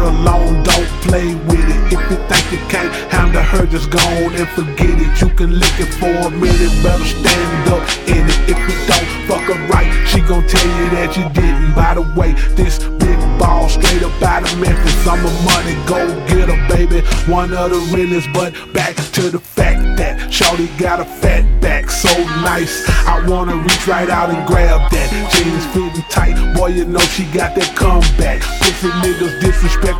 alone, don't play with it. If you think you can't handle her, just go on and forget it. You can lick it for a minute, better stand up in it. If you don't fuck her right, she gon' tell you that you didn't. By the way, this big ball straight up out of Memphis. I'm a money go-getter, baby, one of the realest. But back to the fact that shawty got a fat back, so nice, I wanna reach right out and grab that. Jeans fitting tight, boy, you know she got that comeback. Pussy niggas disrespect